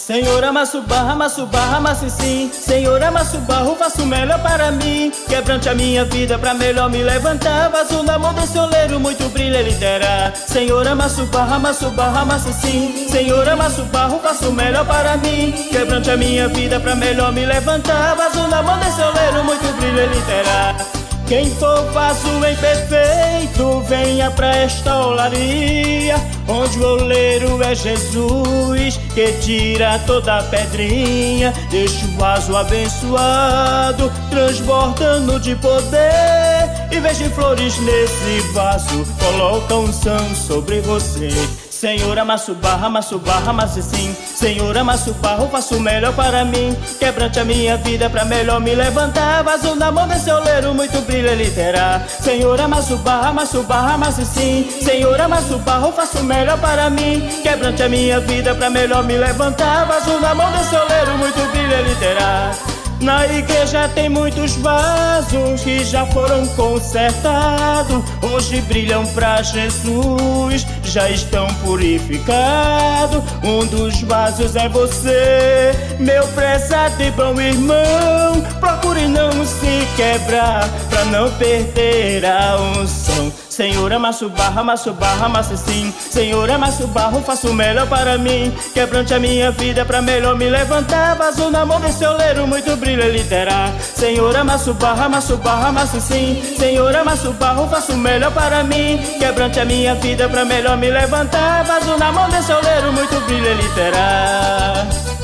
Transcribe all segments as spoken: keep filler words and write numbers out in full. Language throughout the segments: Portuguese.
Senhor, amasso barra, amasso barra, amasse sim. Senhor, amasso barro, faço o melhor para mim. Quebrante a minha vida pra melhor me levantar. Vaso na mão desse oleiro, muito brilho ele terá. Senhor, amasso barra, amasso barra, amasse sim. Senhor, amasso barro, faço o melhor para mim. Quebrante a minha vida pra melhor me levantar. Vaso na mão desse oleiro, muito brilho ele terá. Quem for vaso imperfeito, venha pra esta olaria, onde o oleiro é Jesus, que tira toda a pedrinha. Deixa o vaso abençoado, transbordando de poder. E veja flores nesse vaso, coloca unção sobre você. Senhor, amasso barra, amasso barra, amasse sim. Senhor, amasso barro, faço o melhor para mim. Quebrante a minha vida pra melhor me levantar. Vaso na mão desse oleiro, muito brilho ele terá. Senhor, amasso barra, amasso barra, amasse sim. Senhor, amasso barro, faço o melhor para mim. Quebrante a minha vida pra melhor me levantar. Vaso na mão desse oleiro, muito brilho ele terá. Na igreja tem muitos vasos que já foram consertados. Hoje brilham pra Jesus, já estão purificados. Um dos vasos é você, meu prezado e bom irmão. Procure não se quebrar, pra não perder a unção. Senhor, amasso barra, amasso barra, amasse sim. Senhor, amasso barro, faço o melhor para mim. Quebrante a minha vida pra melhor me levantar. Vaso na mão desse oleiro, muito brilho ele terá. Senhor, amasso barra, amasso barra, amasse sim. Senhor, amasso barro, faço o melhor para mim. Quebrante a minha vida pra melhor me levantar. Vaso na mão desse oleiro, muito brilho ele terá.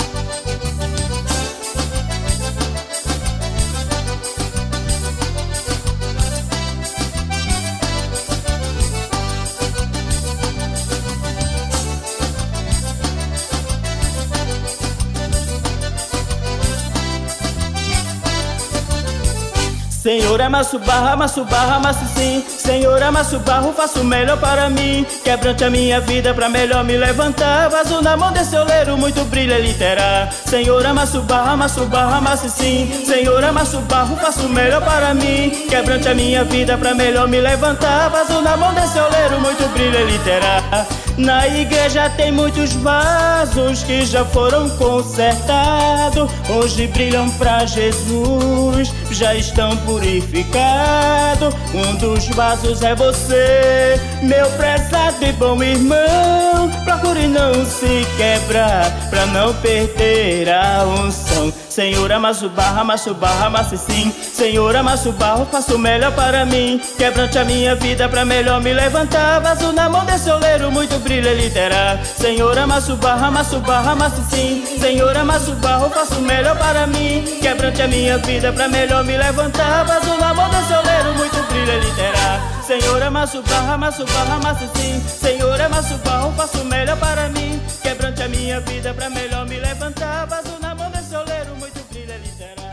Senhor, amasso barra, amasso barra, amasse sim. Senhor, amasso barro, faço o melhor para mim. Quebrante a minha vida pra melhor me levantar. Vaso na mão desse oleiro, muito brilho ele terá. Senhor, amasso barra, amasso barra, amasse sim. Senhor, amasso barro, faço o melhor para mim. Quebrante a minha vida pra melhor me levantar. Vaso na mão desse oleiro, muito brilho ele terá. Na igreja tem muitos vasos que já foram consertados. Hoje brilham pra Jesus, já estão purificados. Um dos vasos é você, meu prezado e bom irmão. Procure não se quebrar, pra não perder a unção. Senhor, amasso barra, amasso barra, amasse sim. Senhor, amasso barro, faço o melhor para mim. Quebrante a minha vida pra melhor me levantar. Vaso na mão desse oleiro, muito brilho ele terá. Senhor, amasso barra, amasso barra, amasse sim. Senhor, amasso barro, faço o melhor para mim. Quebrante a minha vida pra melhor me levantar. Vaso na mão desse oleiro, muito brilho ele terá. Senhor, amasso barra, amasso barra, amasse sim. Senhor, amasso barro, faço o melhor para mim. Quebrante a minha vida pra melhor me levantar. Vaso na mão desse oleiro, muito brilho ele terá.